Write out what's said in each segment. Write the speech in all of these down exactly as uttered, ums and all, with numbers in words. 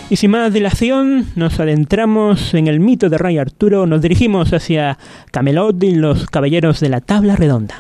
Y sin más dilación, nos adentramos en el mito de Rey Arturo, nos dirigimos hacia Camelot y los caballeros de la Tabla Redonda.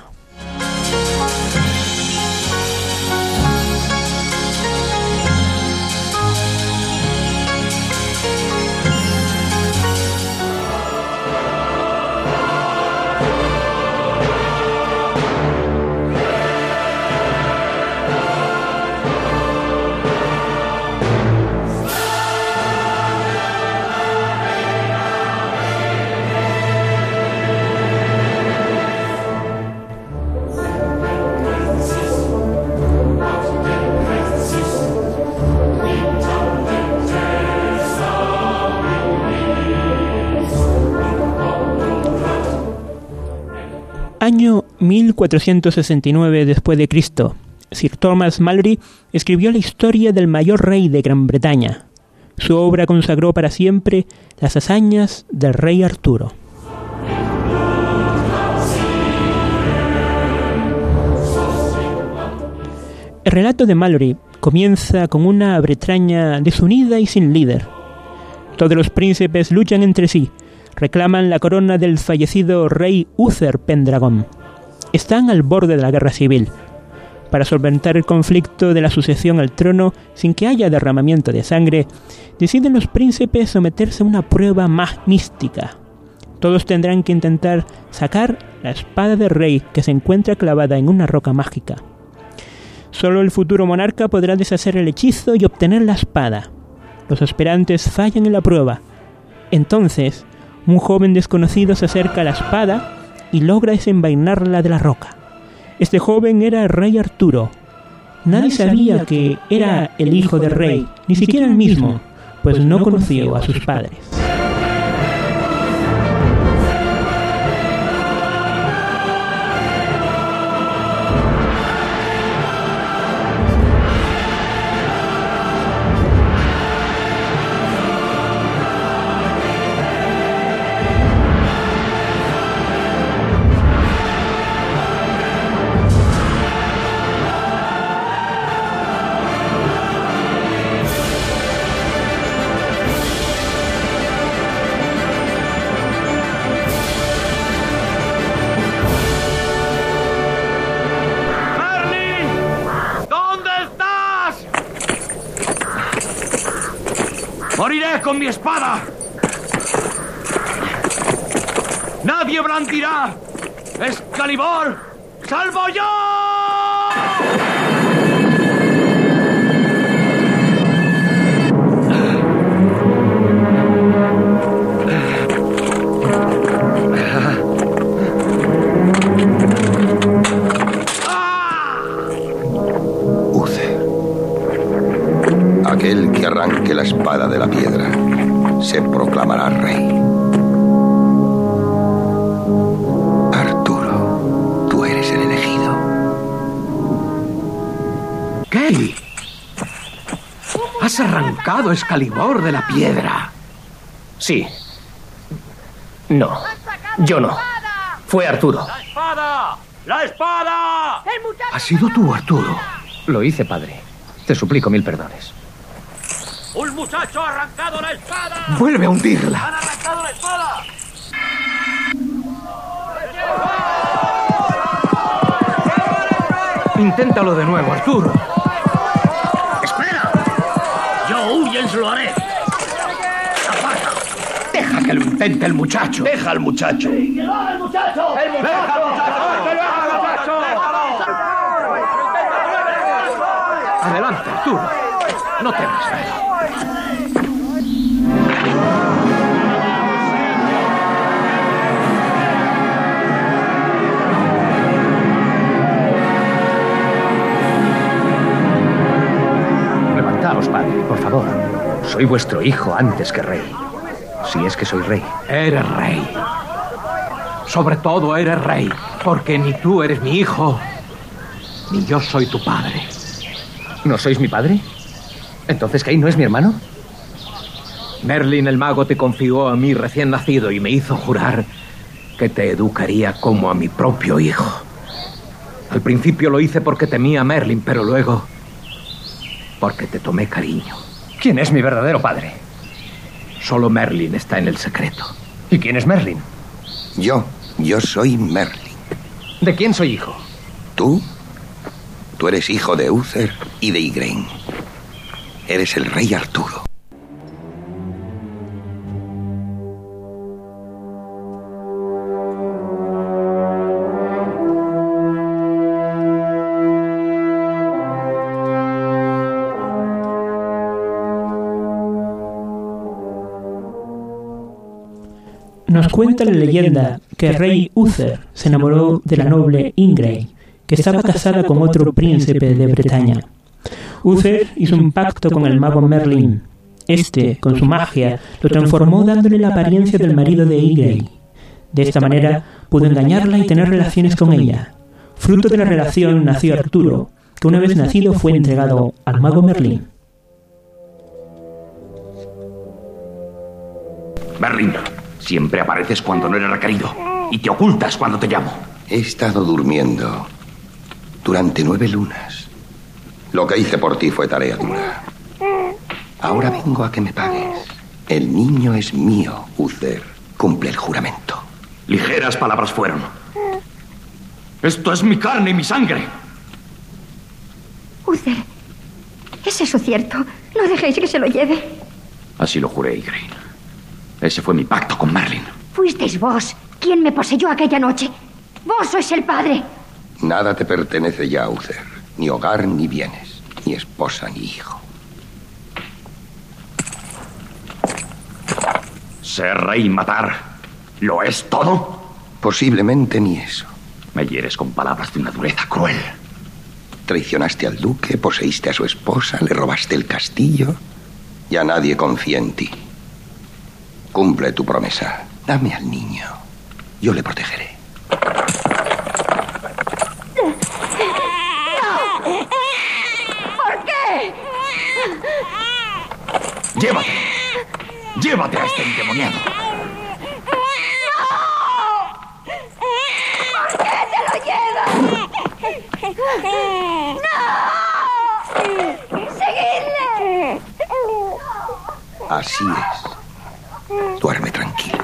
Año mil cuatrocientos sesenta y nueve después de Cristo, Sir Thomas Malory escribió la historia del mayor rey de Gran Bretaña. Su obra consagró para siempre las hazañas del rey Arturo. El relato de Malory comienza con una Bretaña desunida y sin líder. Todos los príncipes luchan entre sí, reclaman la corona del fallecido rey Uther Pendragon. Están al borde de la guerra civil. Para solventar el conflicto de la sucesión al trono sin que haya derramamiento de sangre, deciden los príncipes someterse a una prueba más mística. Todos tendrán que intentar sacar la espada del rey que se encuentra clavada en una roca mágica. Solo el futuro monarca podrá deshacer el hechizo y obtener la espada. Los aspirantes fallan en la prueba. Entonces, un joven desconocido se acerca a la espada y logra desenvainarla de la roca. Este joven era el rey Arturo. Nadie sabía que era el hijo del rey, ni siquiera él mismo, pues no conoció a sus padres. ¡Moriré con mi espada! ¡Nadie blandirá! ¡Excalibur! ¡Salvo yo! Uther, aquel que arranque la espada de la piedra se proclamará rey. Arturo, tú eres el elegido. ¿Qué? ¿Has arrancado Excalibur de la piedra? Sí. No, yo no. Fue Arturo. ¡La espada! ¡La espada! ¿Has sido tú, Arturo? Lo hice, padre. Te suplico mil perdones. ¡Un muchacho ha arrancado la espada! ¡Vuelve a hundirla! ¡Han arrancado la espada! Inténtalo de nuevo, Arturo. ¡Espera! Yo huyens lo haré. ¡Aparta! Deja que lo intente el muchacho. ¡Deja al muchacho! ¡El muchacho! ¡El muchacho! ¡Deja al muchacho! Adelante, Arturo. No temas nada. Levantaos, padre, por favor. Soy vuestro hijo antes que rey. Si es que soy rey. Eres rey. Sobre todo eres rey, porque ni tú eres mi hijo, ni yo soy tu padre. ¿No sois mi padre? ¿Entonces Kay no es mi hermano? Merlin el mago te confió a mí recién nacido y me hizo jurar que te educaría como a mi propio hijo. Al principio lo hice porque temía a Merlin, pero luego porque te tomé cariño. ¿Quién es mi verdadero padre? Solo Merlin está en el secreto. ¿Y quién es Merlin? Yo, yo soy Merlin. ¿De quién soy hijo? ¿Tú? Tú eres hijo de Uther y de Igraine. Eres el rey Arturo. Nos cuenta la leyenda que el rey Uther se enamoró de la noble Igraine, que estaba casada con otro príncipe de Bretaña. Uther hizo un pacto con el mago Merlin. Este, con su magia, lo transformó dándole la apariencia del marido de Igraine. De esta manera pudo engañarla y tener relaciones con ella. Fruto de la relación nació Arturo, que una vez nacido fue entregado al mago Merlin. Merlin, siempre apareces cuando no eres requerido y te ocultas cuando te llamo. He estado durmiendo durante nueve lunas. Lo que hice por ti fue tarea dura. Ahora vengo a que me pagues. El niño es mío, Uther. Cumple el juramento. Ligeras palabras fueron. Esto es mi carne y mi sangre. Uther, ¿es eso cierto? No dejéis que se lo lleve. Así lo juré, Igraine. Ese fue mi pacto con Merlin. Fuisteis vos quien me poseyó aquella noche. Vos sois el padre. Nada te pertenece ya, Uther. Ni hogar, ni bienes. Ni esposa, ni hijo. Ser rey y matar, ¿lo es todo? Posiblemente ni eso. Me hieres con palabras de una dureza cruel. Traicionaste al duque, poseíste a su esposa, le robaste el castillo. Ya nadie confía en ti. Cumple tu promesa. Dame al niño. Yo le protegeré. ¿Por qué? Llévate. Llévate a este endemoniado. ¿Por qué te lo llevas? ¡No! ¡Seguidle! Así es. Duerme tranquilo.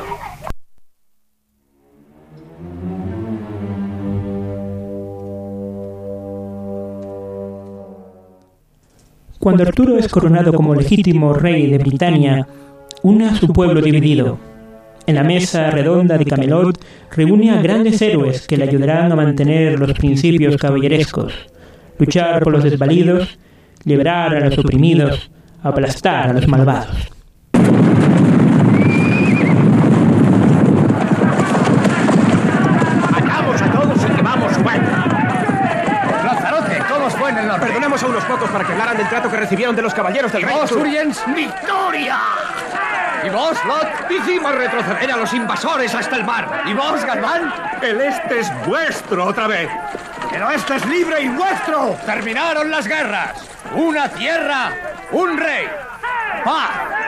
Cuando Arturo es coronado como legítimo rey de Britania, une a su pueblo dividido. En la mesa redonda de Camelot reúne a grandes héroes que le ayudarán a mantener los principios caballerescos, luchar por los desvalidos, liberar a los oprimidos, aplastar a los malvados. ¡Matamos a todos y quemamos su banda! ¡Lanzarote! ¿Cómo os fue en el norte? Perdonemos a unos pocos para que hablaran del trato que recibieron de los caballeros del rey. ¿Vos, Uriens? ¡Victoria! ¿Y vos, Lot? Hicimos retroceder a los invasores hasta el mar. ¿Y vos, Galván? El este es vuestro otra vez. ¡Pero este es libre y vuestro! ¡Terminaron las guerras! ¡Una tierra! ¡Un rey! ¡Paz!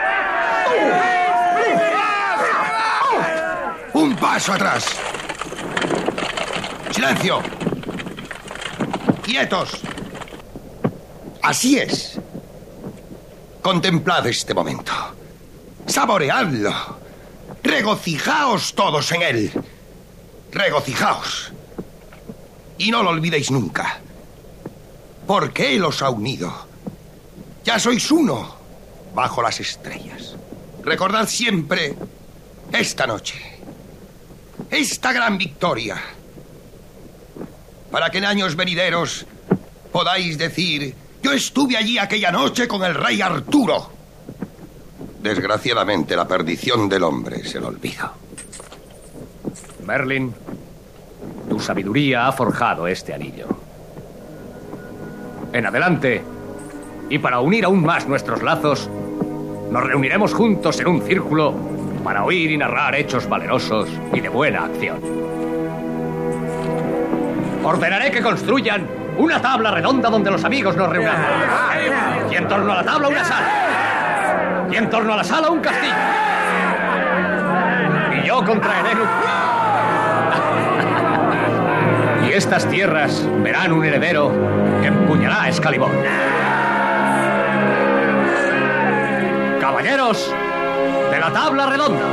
¡Un paso atrás! ¡Silencio! ¡Quietos! Así es. Contemplad este momento. Saboreadlo. Regocijaos todos en él. Regocijaos. Y no lo olvidéis nunca. Porque Él os ha unido. Ya sois uno bajo las estrellas. Recordad siempre esta noche, esta gran victoria, para que en años venideros podáis decir: yo estuve allí aquella noche con el rey Arturo. Desgraciadamente, la perdición del hombre se lo olvida. Merlin, tu sabiduría ha forjado este anillo. En adelante, y para unir aún más nuestros lazos, nos reuniremos juntos en un círculo para oír y narrar hechos valerosos y de buena acción. Ordenaré que construyan una tabla redonda donde los amigos nos reunamos. Y en torno a la tabla una sala. Y en torno a la sala un castillo. Y yo contra Helenu. Y estas tierras verán un heredero que empuñará a Excalibur. Caballeros de la tabla redonda.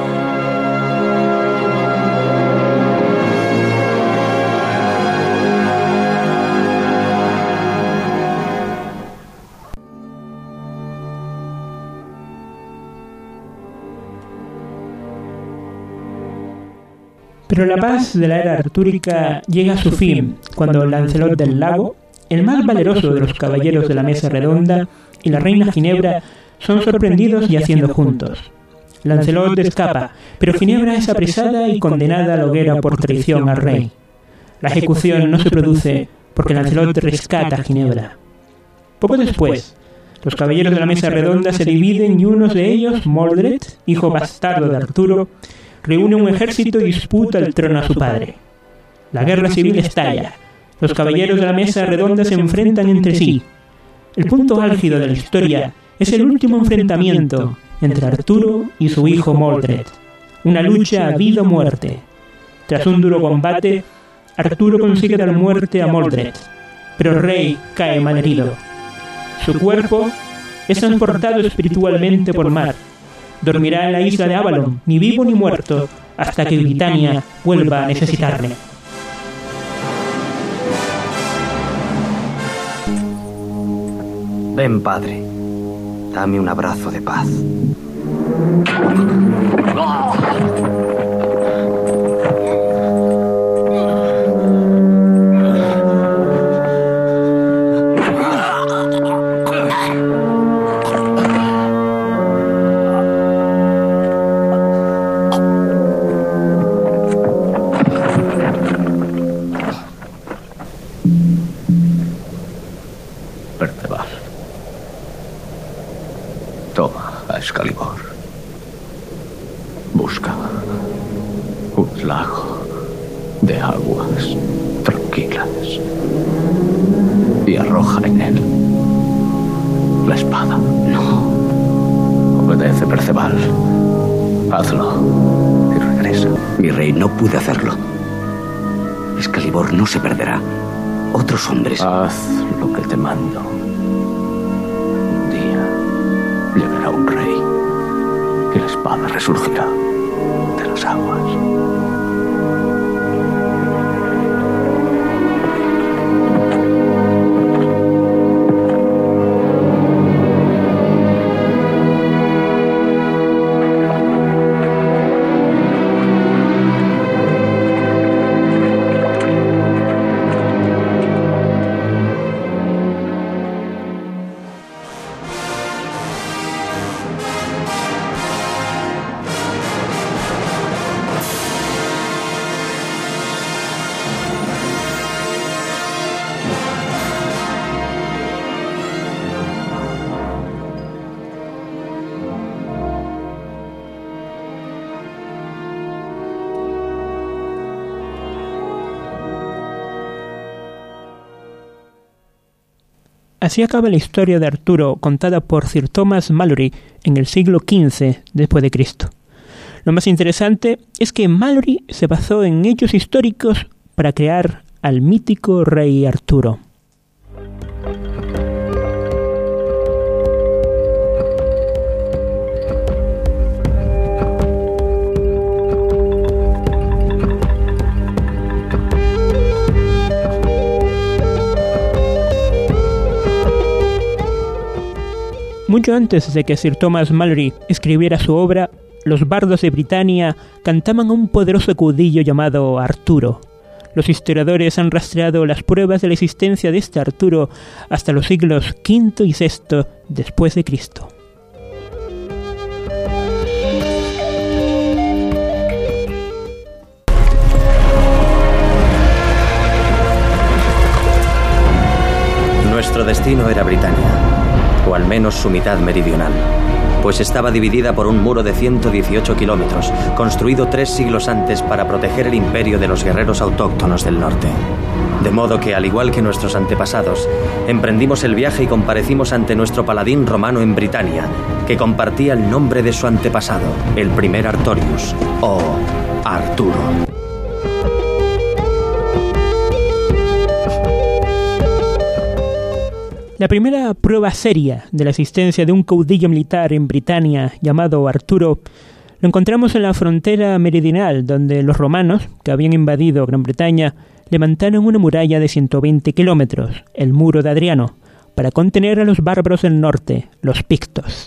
Pero la paz de la era artúrica llega a su fin cuando Lancelot del Lago, el más valeroso de los caballeros de la mesa redonda, y la reina Ginebra son sorprendidos yaciendo juntos. Lancelot escapa, pero Ginebra es apresada y condenada a la hoguera por traición al rey. La ejecución no se produce porque Lancelot rescata a Ginebra. Poco después, los caballeros de la mesa redonda se dividen y uno de ellos, Mordred, hijo bastardo de Arturo, reúne un ejército y disputa el trono a su padre. La guerra civil estalla. Los caballeros de la mesa redonda se enfrentan entre sí. El punto álgido de la historia es el último enfrentamiento entre Arturo y su hijo Mordred. Una lucha a vida o muerte. Tras un duro combate, Arturo consigue dar muerte a Mordred, pero el rey cae malherido. Su cuerpo es transportado espiritualmente por mar. Dormirá en la isla de Avalon, ni vivo ni muerto, hasta que Britania vuelva a necesitarle. Ven, padre. Dame un abrazo de paz. Excalibur. Busca un lago de aguas tranquilas y arroja en él la espada. No. Obedece, Perceval. Hazlo y regresa. Mi rey, no pude hacerlo. Excalibur no se perderá. Otros hombres... Haz lo que te mando. Un día llegará un rey y la espada resurgirá de las aguas. Así acaba la historia de Arturo contada por Sir Thomas Malory en el siglo quince después de Cristo. Lo más interesante es que Malory se basó en hechos históricos para crear al mítico rey Arturo. Mucho antes de que Sir Thomas Malory escribiera su obra, los bardos de Britania cantaban a un poderoso caudillo llamado Arturo. Los historiadores han rastreado las pruebas de la existencia de este Arturo hasta los siglos quinto y sexto después de Cristo. Nuestro destino era Britania, o al menos su mitad meridional, pues estaba dividida por un muro de ciento dieciocho kilómetros, construido tres siglos antes para proteger el imperio de los guerreros autóctonos del norte. De modo que, al igual que nuestros antepasados, emprendimos el viaje y comparecimos ante nuestro paladín romano en Britania, que compartía el nombre de su antepasado, el primer Artorius, o Arturo. La primera prueba seria de la existencia de un caudillo militar en Britania llamado Arturo lo encontramos en la frontera meridional, donde los romanos, que habían invadido Gran Bretaña, levantaron una muralla de ciento veinte kilómetros, el Muro de Adriano, para contener a los bárbaros del norte, los pictos.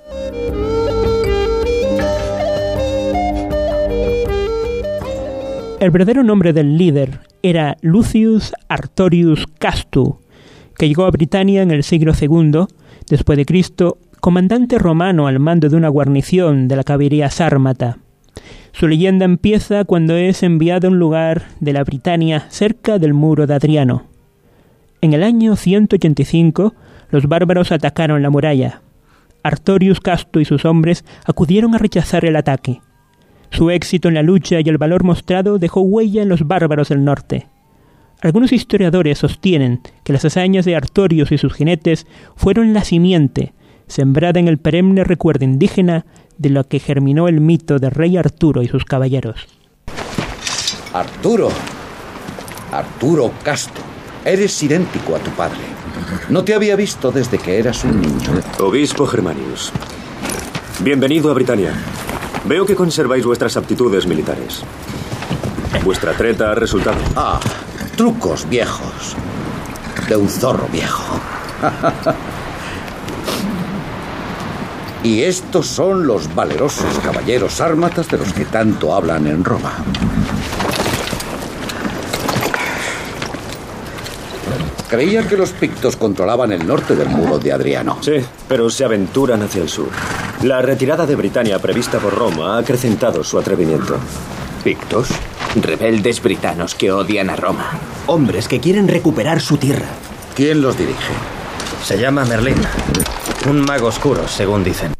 El verdadero nombre del líder era Lucius Artorius Castu, que llegó a Britania en el siglo segundo después de Cristo, comandante romano al mando de una guarnición de la caballería sármata. Su leyenda empieza cuando es enviado a un lugar de la Britania cerca del Muro de Adriano. En el año ciento ochenta y cinco, los bárbaros atacaron la muralla. Artorius Castu y sus hombres acudieron a rechazar el ataque. Su éxito en la lucha y el valor mostrado dejó huella en los bárbaros del norte. Algunos historiadores sostienen que las hazañas de Artorius y sus jinetes fueron la simiente, sembrada en el perenne recuerdo indígena de lo que germinó el mito del rey Arturo y sus caballeros. Arturo, Arturo Castu, eres idéntico a tu padre. No te había visto desde que eras un niño. Obispo Germanius, bienvenido a Britania. Veo que conserváis vuestras aptitudes militares. Vuestra treta ha resultado. Ah, trucos viejos. De un zorro viejo. Y estos son los valerosos caballeros sármatas de los que tanto hablan en Roma. Creía que los pictos controlaban el norte del Muro de Adriano. Sí, pero se aventuran hacia el sur. La retirada de Britania prevista por Roma ha acrecentado su atrevimiento. ¿Pictos? Rebeldes britanos que odian a Roma. Hombres que quieren recuperar su tierra. ¿Quién los dirige? Se llama Merlín. Un mago oscuro, según dicen.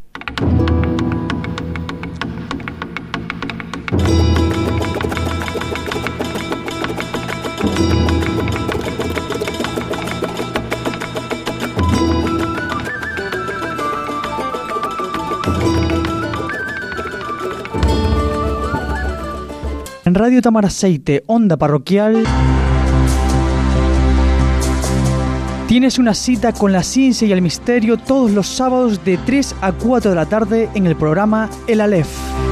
En Radio Tamaraceite, Onda Parroquial, tienes una cita con la ciencia y el misterio todos los sábados de tres a cuatro de la tarde en el programa El Aleph.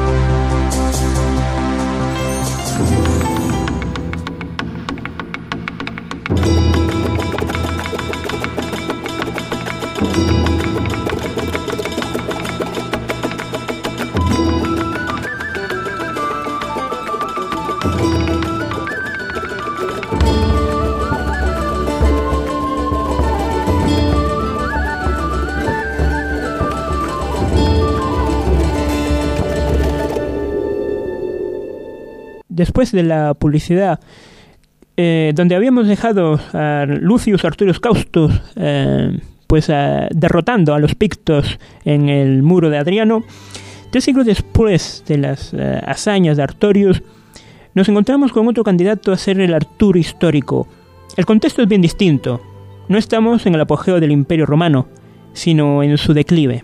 Después de la publicidad, eh, donde habíamos dejado a Lucius Artorius Castu eh, pues, eh, derrotando a los pictos en el Muro de Adriano, tres siglos después de las eh, hazañas de Artorius, nos encontramos con otro candidato a ser el Arturo histórico. El contexto es bien distinto. No estamos en el apogeo del Imperio Romano, sino en su declive.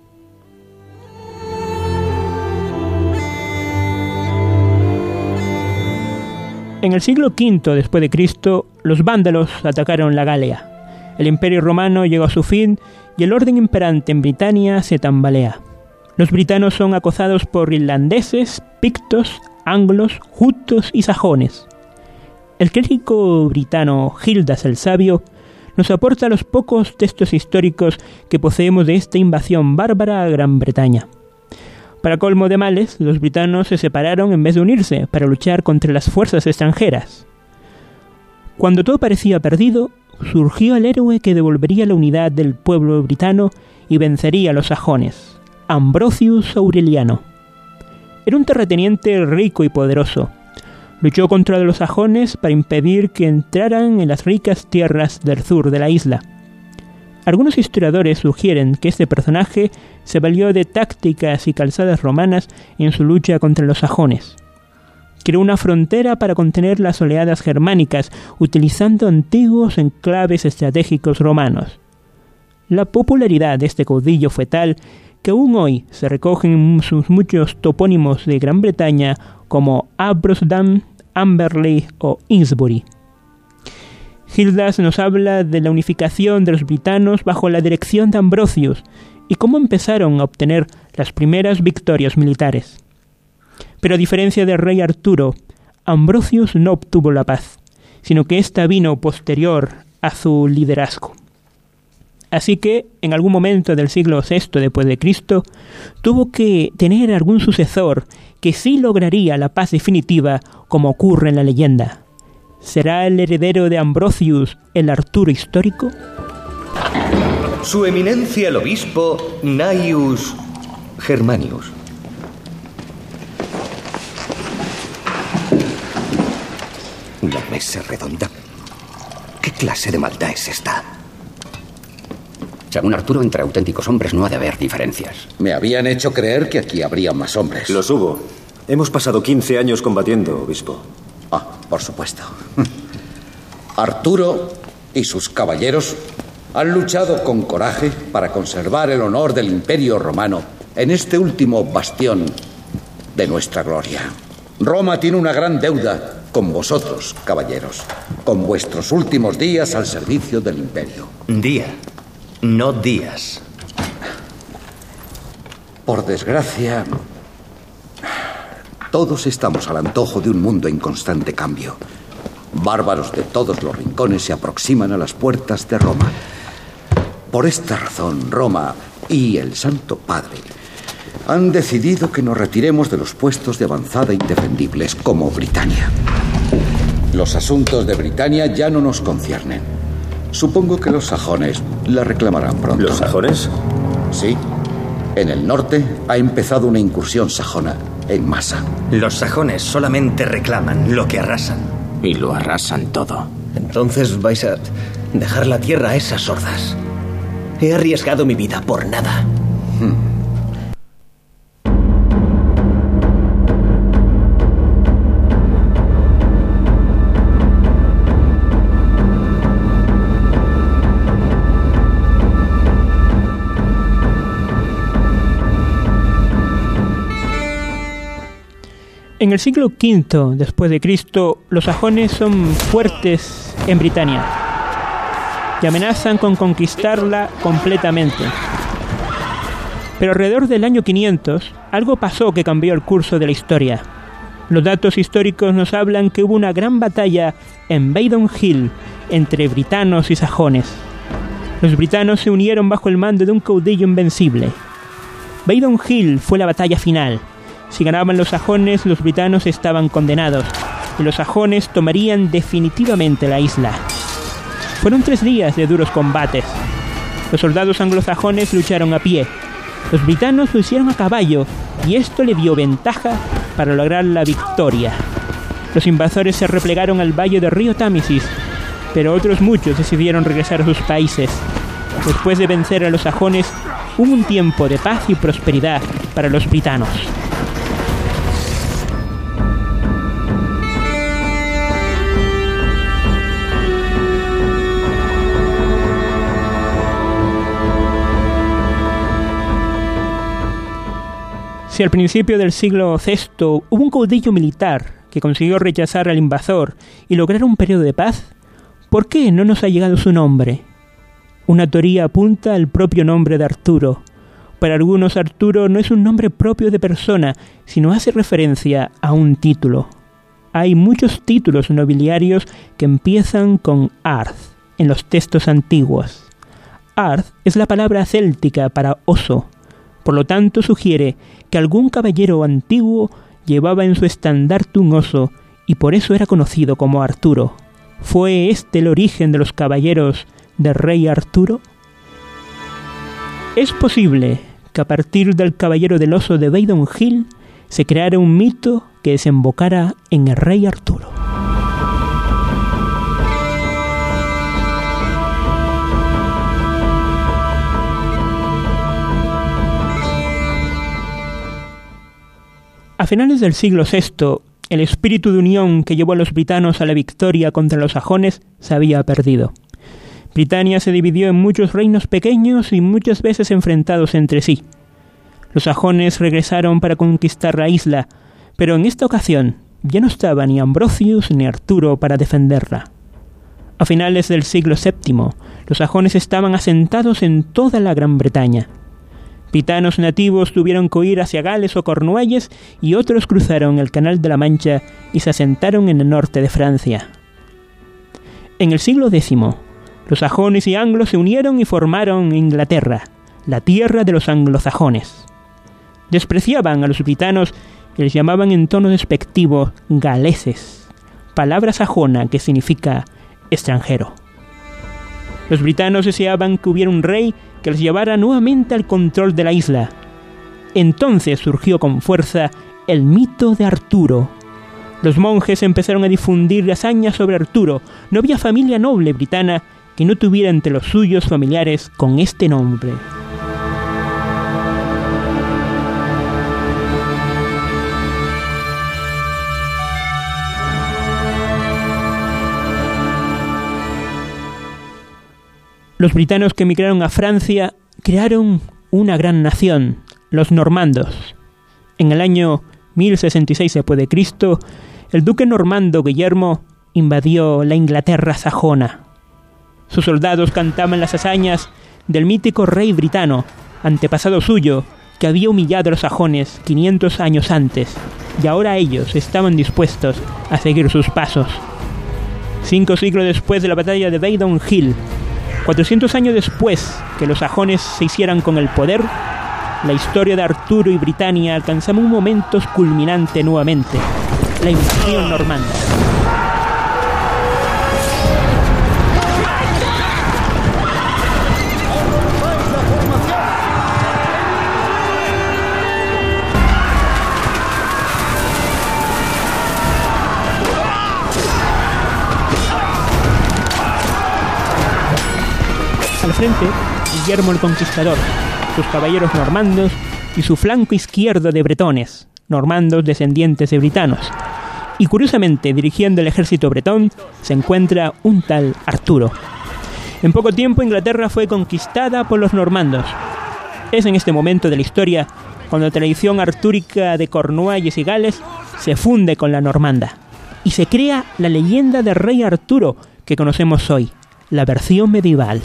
En el siglo quinto después de Cristo, los vándalos atacaron la Galia. El Imperio Romano llegó a su fin y el orden imperante en Britania se tambalea. Los britanos son acosados por irlandeses, pictos, anglos, jutos y sajones. El clérigo britano Gildas el Sabio nos aporta los pocos textos históricos que poseemos de esta invasión bárbara a Gran Bretaña. Para colmo de males, los britanos se separaron en vez de unirse para luchar contra las fuerzas extranjeras. Cuando todo parecía perdido, surgió el héroe que devolvería la unidad del pueblo britano y vencería a los sajones, Ambrosius Aureliano. Era un terrateniente rico y poderoso. Luchó contra los sajones para impedir que entraran en las ricas tierras del sur de la isla. Algunos historiadores sugieren que este personaje se valió de tácticas y calzadas romanas en su lucha contra los sajones. Creó una frontera para contener las oleadas germánicas utilizando antiguos enclaves estratégicos romanos. La popularidad de este caudillo fue tal que aún hoy se recogen sus muchos topónimos de Gran Bretaña como Abrosdam, Amberley o Innsbury. Gildas nos habla de la unificación de los britanos bajo la dirección de Ambrosius y cómo empezaron a obtener las primeras victorias militares. Pero a diferencia del rey Arturo, Ambrosius no obtuvo la paz, sino que ésta vino posterior a su liderazgo. Así que, en algún momento del siglo sexto después de Cristo, tuvo que tener algún sucesor que sí lograría la paz definitiva, como ocurre en la leyenda. ¿Será el heredero de Ambrosius el Arturo histórico? Su eminencia el obispo Gnaeus Germanius. Una mesa redonda. ¿Qué clase de maldad es esta? Según Arturo, entre auténticos hombres no ha de haber diferencias. Me habían hecho creer que aquí habría más hombres. Los hubo. Hemos pasado quince años combatiendo, obispo. Ah, por supuesto. Arturo y sus caballeros han luchado con coraje para conservar el honor del Imperio Romano en este último bastión de nuestra gloria. Roma tiene una gran deuda con vosotros, caballeros, con vuestros últimos días al servicio del Imperio. Día, no días. Por desgracia, todos estamos al antojo de un mundo en constante cambio. Bárbaros de todos los rincones se aproximan a las puertas de Roma. Por esta razón, Roma y el Santo Padre han decidido que nos retiremos de los puestos de avanzada indefendibles como Britania. Los asuntos de Britania ya no nos conciernen. Supongo que los sajones la reclamarán pronto. ¿Los sajones? Sí. En el norte ha empezado una incursión sajona en masa. Los sajones solamente reclaman lo que arrasan. Y lo arrasan todo. Entonces vais a dejar la tierra a esas hordas. He arriesgado mi vida por nada. Hmm. En el siglo quinto después de Cristo, los sajones son fuertes en Britania y amenazan con conquistarla completamente. Pero alrededor del año quinientos, algo pasó que cambió el curso de la historia. Los datos históricos nos hablan que hubo una gran batalla en Badon Hill entre britanos y sajones. Los britanos se unieron bajo el mando de un caudillo invencible. Badon Hill fue la batalla final. Si ganaban los sajones, los britanos estaban condenados, y los sajones tomarían definitivamente la isla. Fueron tres días de duros combates. Los soldados anglosajones lucharon a pie. Los britanos lo hicieron a caballo, y esto le dio ventaja para lograr la victoria. Los invasores se replegaron al valle del río Támesis, pero otros muchos decidieron regresar a sus países. Después de vencer a los sajones, hubo un tiempo de paz y prosperidad para los britanos. Si al principio del siglo sexto hubo un caudillo militar que consiguió rechazar al invasor y lograr un periodo de paz, ¿por qué no nos ha llegado su nombre? Una teoría apunta al propio nombre de Arturo. Para algunos, Arturo no es un nombre propio de persona, sino hace referencia a un título. Hay muchos títulos nobiliarios que empiezan con Arth en los textos antiguos. Arth es la palabra céltica para oso. Por lo tanto, sugiere que algún caballero antiguo llevaba en su estandarte un oso y por eso era conocido como Arturo. ¿Fue este el origen de los caballeros del rey Arturo? Es posible que a partir del caballero del oso de Badon Hill se creara un mito que desembocara en el rey Arturo. A finales del siglo sexto, el espíritu de unión que llevó a los britanos a la victoria contra los sajones se había perdido. Britania se dividió en muchos reinos pequeños y muchas veces enfrentados entre sí. Los sajones regresaron para conquistar la isla, pero en esta ocasión ya no estaba ni Ambrosius ni Arturo para defenderla. A finales del siglo séptimo, los sajones estaban asentados en toda la Gran Bretaña. Britanos nativos tuvieron que huir hacia Gales o Cornualles y otros cruzaron el Canal de la Mancha y se asentaron en el norte de Francia. En el siglo décimo, los sajones y anglos se unieron y formaron Inglaterra, la tierra de los anglosajones. Despreciaban a los britanos y les llamaban en tono despectivo galeses, palabra sajona que significa extranjero. Los britanos deseaban que hubiera un rey que los llevara nuevamente al control de la isla. Entonces surgió con fuerza el mito de Arturo. Los monjes empezaron a difundir hazañas sobre Arturo. No había familia noble britana que no tuviera entre los suyos familiares con este nombre. Los britanos que emigraron a Francia crearon una gran nación, los normandos. En el año mil sesenta y seis después de Cristo, el duque normando Guillermo invadió la Inglaterra sajona. Sus soldados cantaban las hazañas del mítico rey britano, antepasado suyo, que había humillado a los sajones quinientos años antes, y ahora ellos estaban dispuestos a seguir sus pasos. Cinco siglos después de la batalla de Badon Hill, cuatrocientos años después que los sajones se hicieran con el poder, la historia de Arturo y Britania alcanzaba un momento culminante nuevamente, la invasión normanda. Al frente, Guillermo el Conquistador, sus caballeros normandos y su flanco izquierdo de bretones, normandos descendientes de britanos. Y curiosamente, dirigiendo el ejército bretón, se encuentra un tal Arturo. En poco tiempo, Inglaterra fue conquistada por los normandos. Es en este momento de la historia cuando la tradición artúrica de Cornualles y Gales se funde con la normanda y se crea la leyenda del rey Arturo que conocemos hoy, la versión medieval.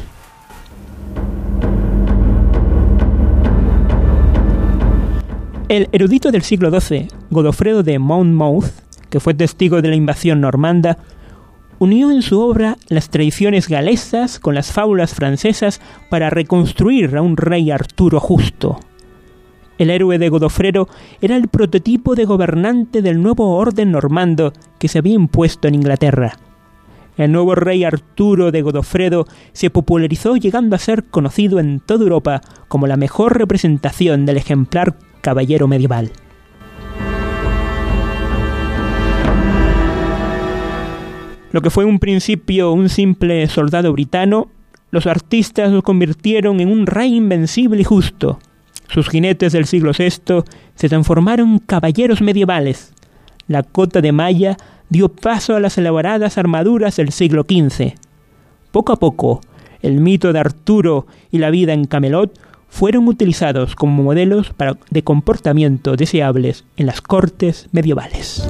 El erudito del siglo doce, Godofredo de Monmouth, que fue testigo de la invasión normanda, unió en su obra las tradiciones galesas con las fábulas francesas para reconstruir a un rey Arturo justo. El héroe de Godofredo era el prototipo de gobernante del nuevo orden normando que se había impuesto en Inglaterra. El nuevo rey Arturo de Godofredo se popularizó llegando a ser conocido en toda Europa como la mejor representación del ejemplar caballero medieval. Lo que fue en un principio un simple soldado britano, los artistas lo convirtieron en un rey invencible y justo. Sus jinetes del siglo sexto se transformaron en caballeros medievales. La cota de malla dio paso a las elaboradas armaduras del siglo quince. Poco a poco, el mito de Arturo y la vida en Camelot fueron utilizados como modelos para, de comportamiento deseables en las cortes medievales.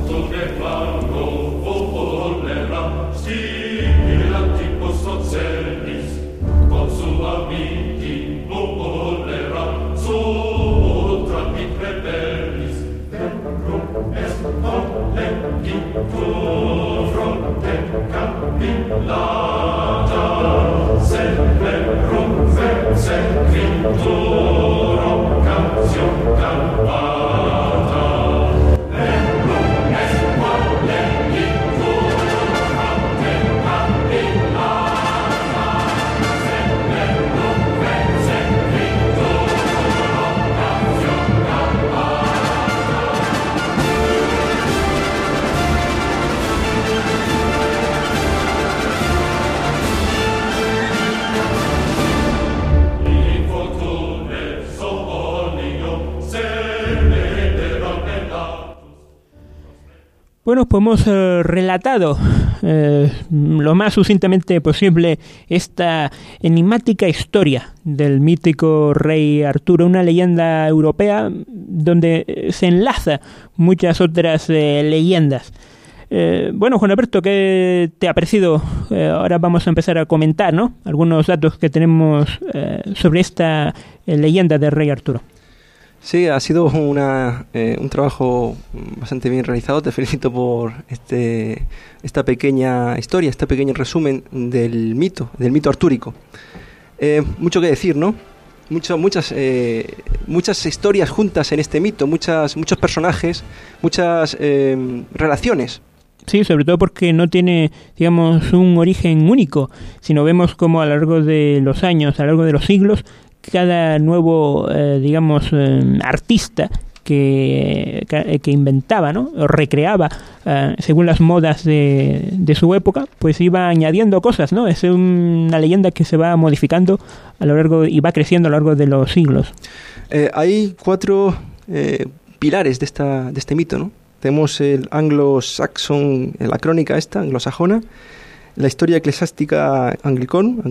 Bueno, pues hemos eh, relatado eh, lo más sucintamente posible esta enigmática historia del mítico rey Arturo, una leyenda europea donde se enlaza muchas otras eh, leyendas. Eh, bueno, Juan Alberto, ¿qué te ha parecido? Eh, ahora vamos a empezar a comentar, ¿no?, algunos datos que tenemos eh, sobre esta eh, leyenda del rey Arturo. Sí, ha sido una, eh, un trabajo bastante bien realizado. Te felicito por este, esta pequeña historia, este pequeño resumen del mito, del mito artúrico. Eh, mucho que decir, ¿no? Mucho, muchas, eh, muchas historias juntas en este mito, muchas, muchos personajes, muchas eh, relaciones. Sí, sobre todo porque no tiene, digamos, un origen único, sino vemos como a lo largo de los años, a lo largo de los siglos, cada nuevo, eh, digamos, eh, artista que, que inventaba, ¿no?, o recreaba eh, según las modas de, de su época, pues iba añadiendo cosas, ¿no? Es una leyenda que se va modificando a lo largo y va creciendo a lo largo de los siglos. Eh, hay cuatro eh, pilares de esta de este mito, ¿no? Tenemos el anglo-saxon, la crónica esta, anglosajona, la historia eclesiástica anglicón,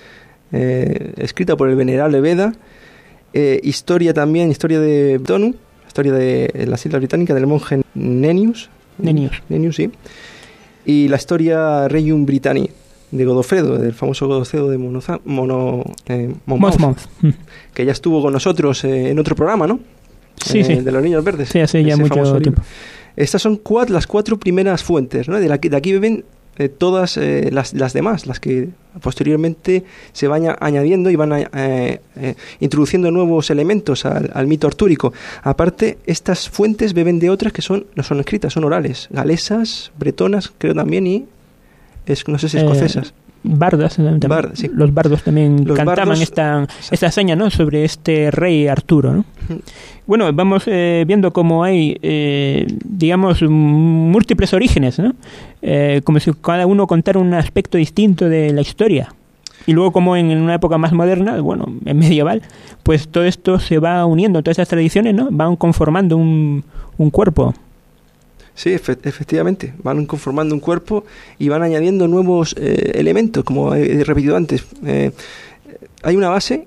eh, escrita por el venerable Beda, eh, historia también, historia de Tonu, historia de las Islas Británicas del monje Nennius, Nennius, Nennius, sí, y la historia Regium Britanniae de Godofredo, del famoso Godofredo de Monoza, Mono, eh, Monmouth, Monmouth, que ya estuvo con nosotros eh, en otro programa, ¿no? Sí, eh, sí. De los niños verdes. Sí, hace ya mucho tiempo. Estas son cuatro, las cuatro primeras fuentes, ¿no? De, la, de aquí beben eh, todas eh, las, las demás, las que posteriormente se van añadiendo y van a, eh, eh, introduciendo nuevos elementos al, al mito artúrico. Aparte, estas fuentes beben de otras que son no son escritas, son orales, galesas, bretonas, creo también, y es, no sé si escocesas. Eh, bardas, también. Bard, sí. Los bardos también Los cantaban bardos, esta, esta hazaña, ¿no?, sobre este rey Arturo, ¿no? Uh-huh. Bueno, vamos eh, viendo cómo hay, eh, digamos, múltiples orígenes, ¿no? Eh, como si cada uno contara un aspecto distinto de la historia. Y luego, como en una época más moderna, bueno, en medieval, pues todo esto se va uniendo, todas esas tradiciones, ¿no?, van conformando un, un cuerpo. Sí, efe- efectivamente, van conformando un cuerpo y van añadiendo nuevos eh, elementos, como he repetido antes. Eh, hay una base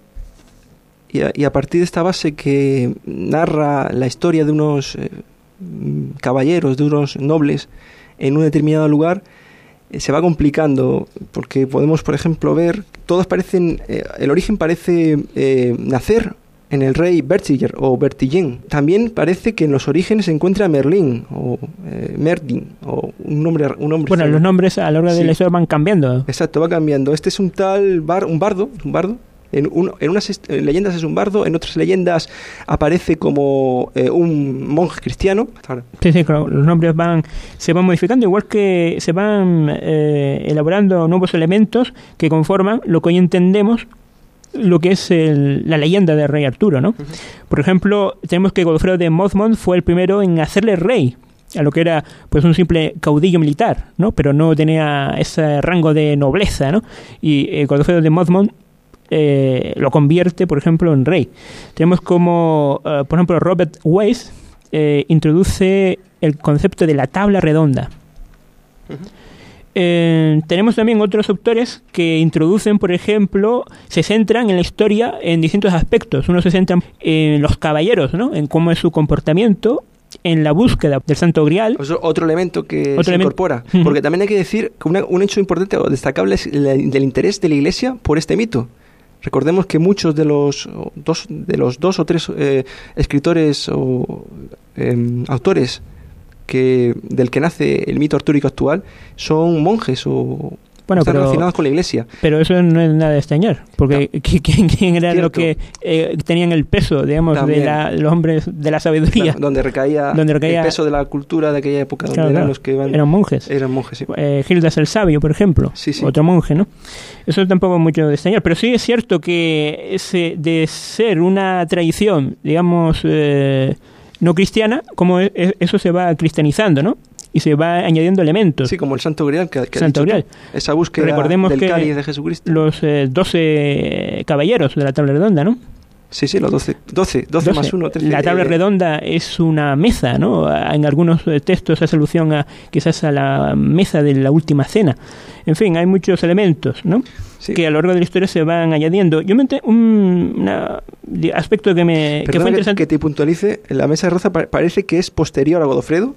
y a, y a partir de esta base que narra la historia de unos eh, caballeros, de unos nobles en un determinado lugar, eh, se va complicando, porque podemos, por ejemplo, ver, todos parecen, eh, el origen parece eh, nacer en el rey Bertiger o Bertigén. También parece que en los orígenes se encuentra Merlín o eh, Merdin o un nombre, un nombre. Bueno, extraño. los nombres a lo largo de Sí. la historia van cambiando. Exacto, va cambiando. Este es un tal bar, un bardo, un bardo. En, un, en unas est- en leyendas es un bardo, en otras leyendas aparece como eh, un monje cristiano. Sí, sí, claro, los nombres van se van modificando, igual que se van eh, elaborando nuevos elementos que conforman lo que hoy entendemos lo que es el, la leyenda del rey Arturo, ¿no? Uh-huh. Por ejemplo, tenemos que Godofredo de Monmouth fue el primero en hacerle rey a lo que era pues un simple caudillo militar, ¿no? Pero no tenía ese rango de nobleza, ¿no? Y eh, Godofredo de Monmouth eh, lo convierte, por ejemplo, en rey. Tenemos como, uh, por ejemplo, Robert Weiss eh, introduce el concepto de la tabla redonda. Uh-huh. Eh, tenemos también otros autores que introducen, por ejemplo, se centran en la historia en distintos aspectos. Uno se centra en los caballeros, ¿no?, en cómo es su comportamiento, en la búsqueda del Santo Grial. Otro, otro elemento que otro se elemento. incorpora. Uh-huh. Porque también hay que decir que una, un hecho importante o destacable es el, del interés de la Iglesia por este mito. Recordemos que muchos de los dos, de los dos o tres eh, escritores o eh, autores que del que nace el mito artúrico actual son monjes o bueno, están pero, relacionados con la Iglesia. Pero eso no es nada de extrañar, porque no. ¿quién, quién era Cierto. lo que eh, tenían el peso, digamos, También. de la, los hombres de la sabiduría? Claro, donde, recaía donde recaía el peso de la cultura de aquella época, donde claro, eran claro. los que iban, eran monjes. Eran monjes, sí. Eh, Gildas el Sabio, por ejemplo, sí, sí. otro monje, ¿no? Eso tampoco es mucho de extrañar, pero sí es cierto que ese de ser una tradición, digamos, eh, no cristiana, como es, eso se va cristianizando, ¿no? Y se va añadiendo elementos. Sí, como el Santo Grial, que, que Santo Grial. Tú, esa búsqueda Recordemos del que cáliz de Jesucristo. Los eh, doce caballeros de la tabla redonda, ¿no? Sí, sí, los doce, doce, doce más uno, trece. La tabla eh, redonda es una mesa, ¿no? En algunos textos hace alusión a quizás a la mesa de la última cena. En fin, hay muchos elementos, ¿no? Sí. Que a lo largo de la historia se van añadiendo. Yo me un una, aspecto que me Perdona que fue interesante. Que, que te puntualice, la mesa de Roza pa- parece que es posterior a Godofredo.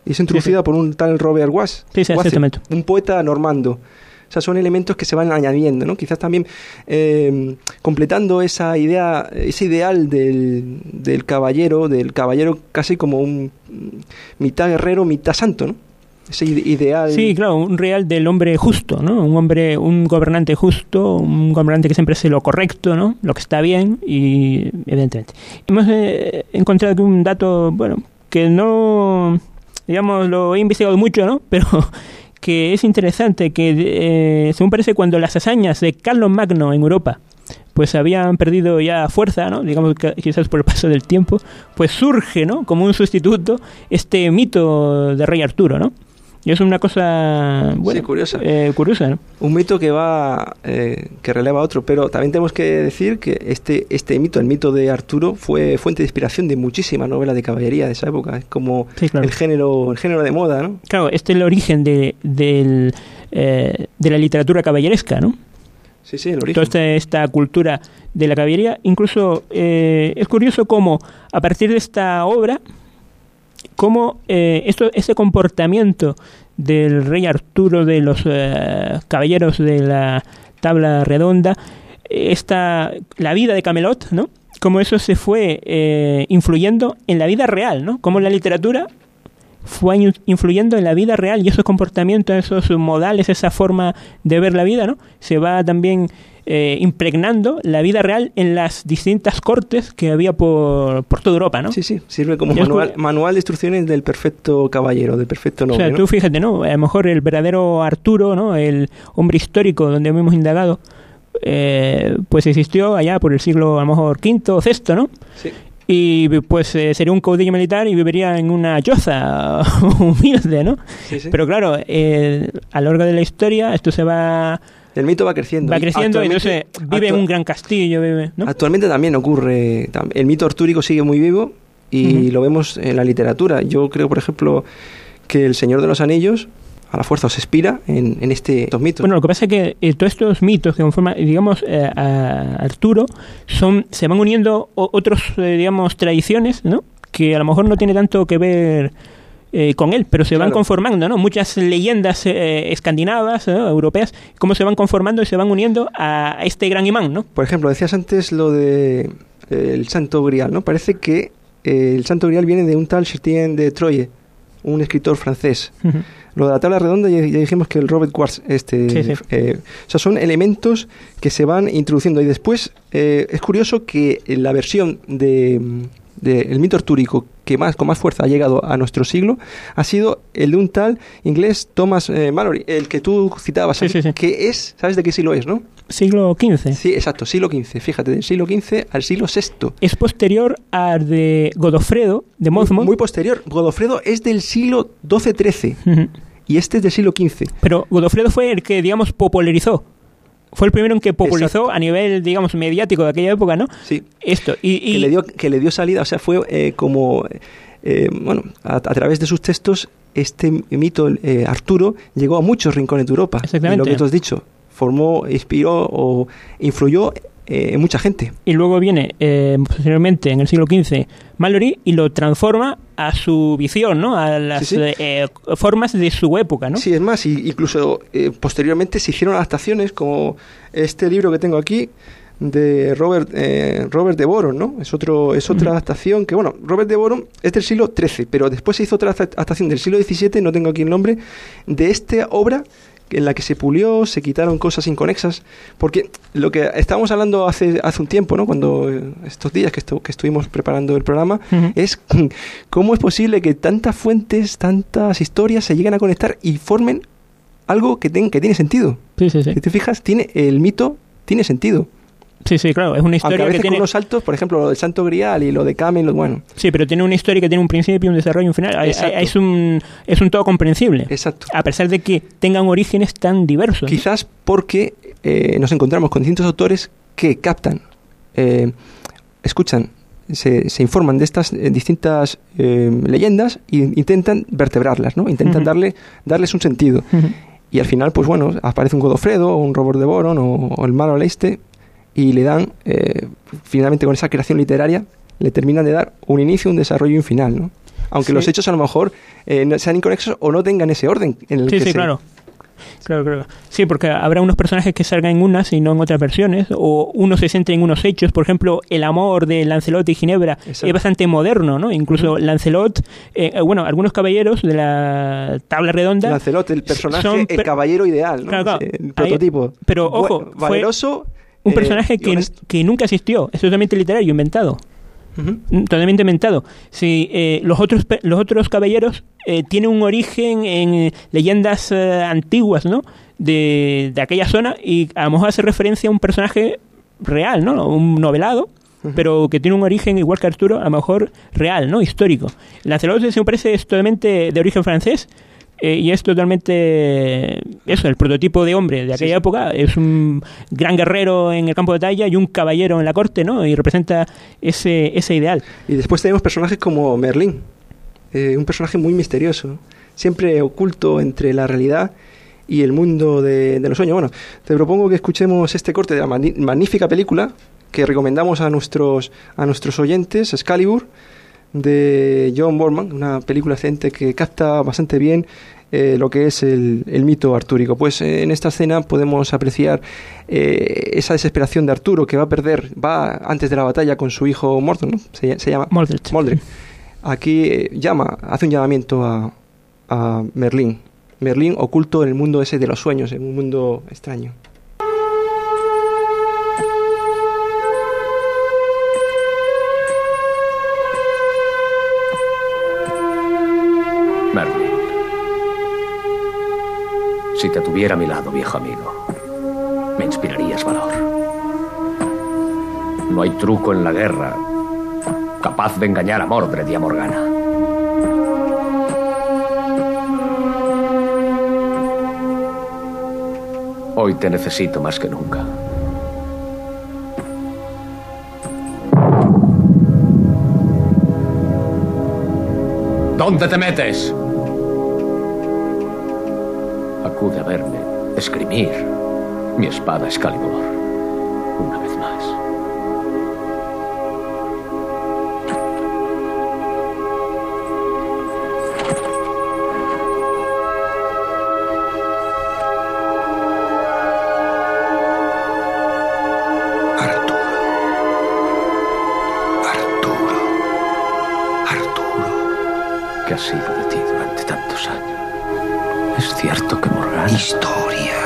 y es introducida sí, sí. por un tal Robert Was, sí, sí, Wace, un poeta normando. O sea, son elementos que se van añadiendo, ¿no? Quizás también eh, completando esa idea, ese ideal del, del caballero, del caballero casi como un mitad guerrero, mitad santo, ¿no? Ese ideal. Sí, claro, un real del hombre justo, ¿no? Un hombre, un gobernante justo, un gobernante que siempre hace lo correcto, ¿no? Lo que está bien y evidentemente. Hemos eh, encontrado aquí un dato, bueno, que no, digamos, lo he investigado mucho, ¿no? Pero que es interesante, que eh, según parece cuando las hazañas de Carlos Magno en Europa pues habían perdido ya fuerza, ¿no? Digamos que quizás por el paso del tiempo, pues surge, ¿no? Como un sustituto este mito de Rey Arturo, ¿no? Y es una cosa, bueno, sí, curiosa. Eh, curiosa, ¿no? Un mito que va, eh, que releva a otro, pero también tenemos que decir que este este mito, el mito de Arturo, fue fuente de inspiración de muchísimas novelas de caballería de esa época. Es como sí, claro. el género el género de moda, ¿no? Claro, este es el origen de, del, eh, de la literatura caballeresca, ¿no? Sí, sí, el origen. Toda esta, esta cultura de la caballería. Incluso eh, es curioso cómo, a partir de esta obra, cómo eh, esto, ese comportamiento del rey Arturo, de los eh, caballeros de la tabla redonda, esta, la vida de Camelot, ¿no? Cómo eso se fue eh, influyendo en la vida real, ¿no? Cómo la literatura fue influyendo en la vida real y esos comportamientos, esos modales, esa forma de ver la vida, ¿no? Se va también eh, impregnando la vida real en las distintas cortes que había por, por toda Europa, ¿no? Sí, sí, sirve como manual, manual de instrucciones del perfecto caballero, del perfecto noble. O sea, ¿no? Tú fíjate, ¿no? A lo mejor el verdadero Arturo, ¿no? El hombre histórico donde hemos indagado, eh, pues existió allá por el siglo a lo mejor quinto o sexto, ¿no? Sí. Y pues eh, sería un caudillo militar y viviría en una choza humilde, ¿no? Sí, sí. Pero claro, eh, a lo largo de la historia esto se va... El mito va creciendo. Va creciendo y entonces vive en un gran castillo, vive, ¿no? Actualmente también ocurre... El mito artúrico sigue muy vivo y uh-huh. lo vemos en la literatura. Yo creo, por ejemplo, que El Señor de los Anillos a la fuerza os inspira en, en este, estos mitos. Bueno, lo que pasa es que eh, todos estos mitos que conforman, digamos, eh, a Arturo, son, se van uniendo o, otros, eh, digamos, tradiciones, ¿no? Que a lo mejor no tiene tanto que ver eh, con él, pero se claro. van conformando, ¿no? Muchas leyendas eh, escandinavas, ¿no? Europeas, cómo se van conformando y se van uniendo a este gran imán, ¿no? Por ejemplo, decías antes lo de eh, el Santo Grial, ¿no? Parece que eh, el Santo Grial viene de un tal Chatillon de Troyes, un escritor francés. Uh-huh. Lo de la tabla redonda ya, ya dijimos que el Robert Quartz, este, sí, sí. Eh, o sea, son elementos que se van introduciendo y después eh, es curioso que la versión de, de el mito artúrico que más con más fuerza ha llegado a nuestro siglo ha sido el de un tal inglés Thomas eh, Malory, el que tú citabas, sí, sí, sí. que es, ¿sabes de qué siglo es, no? Siglo quince. Sí, exacto, siglo quince. Fíjate, del siglo quince al siglo sexto. Es posterior al de Godofredo, de Monmouth. Muy, muy posterior. Godofredo es del siglo doce trece. Uh-huh. Y este es del siglo quince. Pero Godofredo fue el que, digamos, popularizó. Fue el primero en que popularizó Exacto. a nivel, digamos, mediático de aquella época, ¿no? Sí. Esto. Y, y... Que, le dio, que le dio salida, o sea, fue eh, como... Eh, bueno, a, a través de sus textos, este mito, eh, Arturo, llegó a muchos rincones de Europa. Exactamente. Y lo que tú has dicho, formó, inspiró o influyó eh, en mucha gente. Y luego viene, eh, posteriormente, en el siglo quince, Malory y lo transforma a su visión, ¿no? A las sí, sí. Eh, formas de su época, ¿no? Sí, es más, y, incluso eh, posteriormente se hicieron adaptaciones como este libro que tengo aquí de Robert eh, Robert de Boron, ¿no? Es otro es otra uh-huh. adaptación que, bueno, Robert de Boron es del siglo trece, pero después se hizo otra adaptación del siglo diecisiete, no tengo aquí el nombre, de esta obra en la que se pulió, se quitaron cosas inconexas, porque lo que estábamos hablando hace hace un tiempo, ¿no? Cuando estos días que, estu- que estuvimos preparando el programa, uh-huh. es cómo es posible que tantas fuentes, tantas historias se lleguen a conectar y formen algo que, ten- que tiene sentido. Sí, sí, sí. Si te fijas, tiene el mito tiene sentido. Sí, sí, claro, es una historia Aunque a veces que tiene con unos saltos, por ejemplo, lo del Santo Grial y lo de Camelot, bueno. Sí, pero tiene una historia que tiene un principio, un desarrollo y un final. Exacto. Es un es un todo comprensible. Exacto. A pesar de que tengan orígenes tan diversos. Quizás porque eh, nos encontramos con distintos autores que captan, eh, escuchan, se, se informan de estas eh, distintas eh, leyendas e intentan vertebrarlas, ¿no? Intentan uh-huh. darle darles un sentido. Uh-huh. Y al final, pues bueno, aparece un Godofredo o un Robert de Boron o, o el Malo Leiste y le dan, eh, finalmente con esa creación literaria, le terminan de dar un inicio, un desarrollo y un final, ¿no? aunque Sí. los hechos a lo mejor eh, no sean inconexos o no tengan ese orden en el Sí, que sí, se... claro. Claro, claro. Sí, porque habrá unos personajes que salgan en unas y no en otras versiones, o uno se centra en unos hechos. Por ejemplo, el amor de Lancelot y Ginebra Exacto. es bastante moderno, ¿no? Incluso Lancelot, eh, bueno, algunos caballeros de la tabla redonda... Lancelot, el personaje, son el per- caballero ideal, ¿no? Claro, claro. El Ahí- prototipo. pero, Bu- ojo, fue valeroso, un eh, personaje y que, honesto. que nunca existió, es totalmente literario, inventado. Ujú. Totalmente inventado. Si eh, los otros pe- los otros caballeros eh, tienen un origen en eh, leyendas eh, antiguas, ¿no? De, de aquella zona, y a lo mejor hace referencia a un personaje real, ¿no? Un novelado, pero que tiene un origen igual que Arturo, a lo mejor real, ¿no? Histórico. Lancelot, se me parece, es totalmente de origen francés. Eh, y es totalmente eso, el prototipo de hombre de aquella Sí, sí. época. Es un gran guerrero en el campo de batalla y un caballero en la corte, ¿no? Y representa ese, ese ideal. Y después tenemos personajes como Merlín, eh, un personaje muy misterioso, siempre oculto entre la realidad y el mundo de, de los sueños. Bueno, te propongo que escuchemos este corte de la mani- magnífica película que recomendamos a nuestros, a nuestros oyentes, Excalibur, de John Boorman, una película excelente que capta bastante bien eh, lo que es el, el mito artúrico. Pues eh, en esta escena podemos apreciar eh, esa desesperación de Arturo, que va a perder, va antes de la batalla con su hijo Mordred, ¿no? Se, se llama Mordred. Mordred. Aquí eh, llama, hace un llamamiento a, a Merlín. Merlín oculto en el mundo ese de los sueños, en un mundo extraño. Merlin. Si te tuviera a mi lado, viejo amigo, me inspirarías valor. No hay truco en la guerra capaz de engañar a Mordred y a Morgana. Hoy te necesito más que nunca. ¿Dónde te metes? Acude a verme, esgrimir mi espada Excalibur, una vez más. ¿Qué ha sido de ti durante tantos años? Es cierto que Morgana... Historias.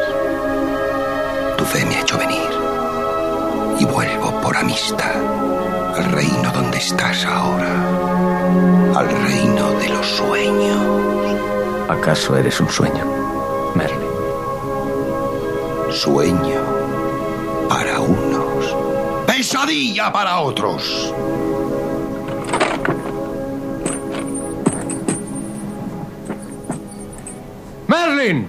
Tu fe me ha hecho venir. Y vuelvo por amistad al reino donde estás ahora. Al reino de los sueños. ¿Acaso eres un sueño, Merlin? Sueño para unos. Pesadilla para otros. ¡Merlin!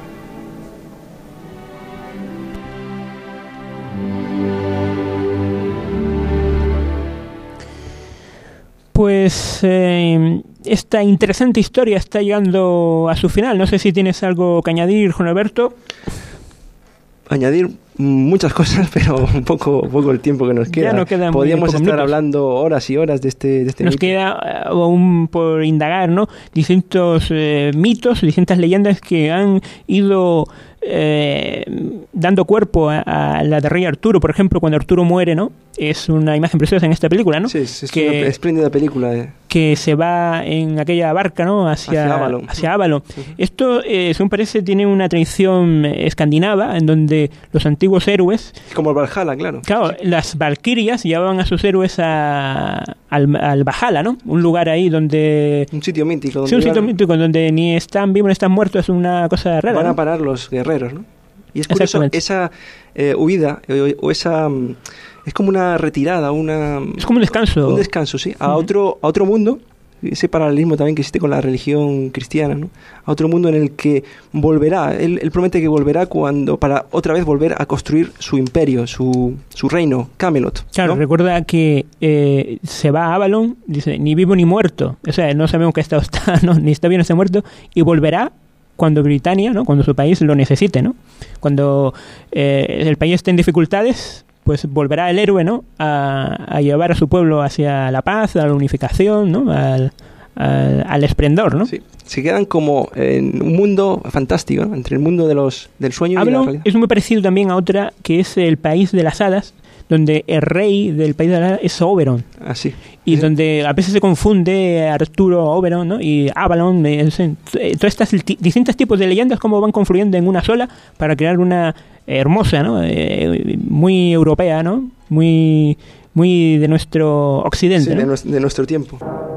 Pues eh, esta interesante historia está llegando a su final. No sé si tienes algo que añadir, Juan Alberto. Añadir muchas cosas, pero un poco, poco el tiempo que nos queda. Ya no queda muy Podríamos pocos estar minutos. hablando horas y horas de este, de este Nos mito. queda eh, aún por indagar, ¿no? Distintos eh, mitos, distintas leyendas que han ido eh, dando cuerpo a, a la de Rey Arturo. Por ejemplo, cuando Arturo muere, ¿no? Es una imagen preciosa en esta película, ¿no? Sí, es, es que, una espléndida película. Eh. que se va en aquella barca, ¿no? Hacia, Hacia Avalon. hacia Avalon. Esto, eh, según parece, tiene una tradición eh, escandinava, en donde los antiguos héroes... Como el Valhalla, claro. Claro, las valquirias llevaban a sus héroes a, al, al Valhalla, ¿no? Un lugar ahí donde... Un sitio mítico. Donde Sí, un sitio van, mítico donde ni están vivos ni están muertos, es una cosa rara, van a ¿no? parar los guerreros, ¿no? Y es curioso, Exactamente. esa eh, huida eh, o esa... mm, es como una retirada, una... Es como un descanso. Un descanso, sí. A, Ujú. otro, a otro mundo, ese paralelismo también que existe con la religión cristiana, ¿no? A otro mundo en el que volverá, él, él promete que volverá cuando para otra vez volver a construir su imperio, su, su reino, Camelot. Claro, ¿no? recuerda que eh, se va a Avalon, dice, ni vivo ni muerto. O sea, no sabemos qué estado está, ¿no? Ni está bien ni está muerto, y volverá cuando Britania, ¿no? Cuando su país lo necesite, ¿no? Cuando eh, el país esté en dificultades, pues volverá el héroe, ¿no? A, a llevar a su pueblo hacia la paz, a la unificación, ¿no? Al, al, al esplendor, ¿no? Sí. Se quedan como en un mundo fantástico, ¿no? Entre el mundo de los del sueño Avalon y la realidad. Es muy parecido también a otra que es el país de las hadas, donde el rey del país de las hadas es Oberon. Ah, sí. Y sí. donde a veces se confunde Arturo Oberon, ¿no? Y Avalon, eh, todas estas ti- distintos tipos de leyendas como van confluyendo en una sola para crear una hermosa, ¿no? Eh, muy europea, ¿no? Muy, muy de nuestro occidente, Sí, ¿no? de, nuestro, de nuestro tiempo.